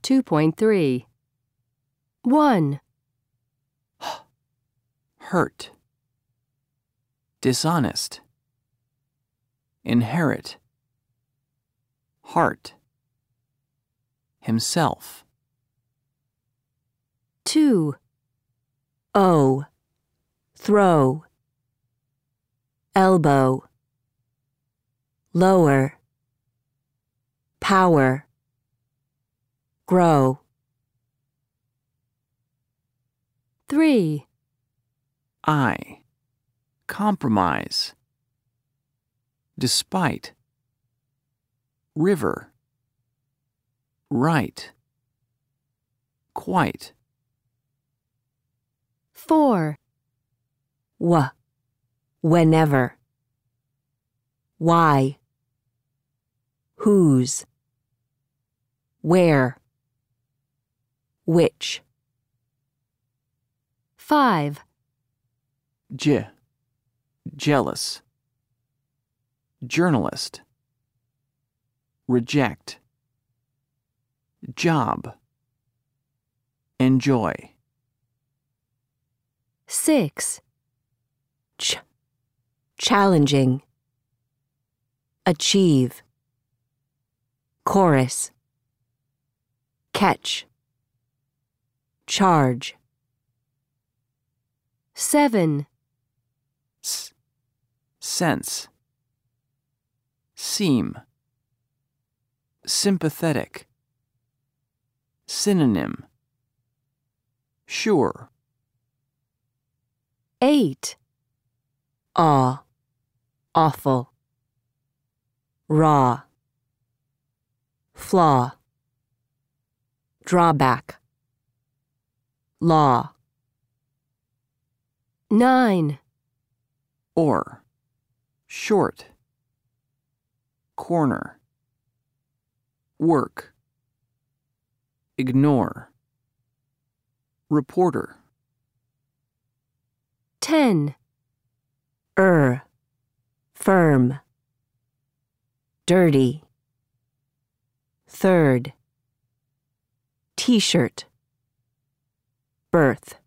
2.3. 1, Hurt. Dishonest. Inherit. Heart. Himself. 2, Throw. Elbow. Lower. Power. Grow. 3, I. Compromise. Despite. River. Right. Quite. 4, Whenever. Why. Whose. Where. Which. 5, Jealous. Journalist. Reject. Job. Enjoy. 6, Challenging. Achieve. Chorus. Catch. Charge. 7, Sense. Seem. Sympathetic. Synonym. Sure. 8, Awe. Awful. Raw. Flaw. Drawback. Law. 9, Or. Short. Corner. Work. Ignore. Reporter. 10, Firm. Dirty. Third. T-shirt. Birth.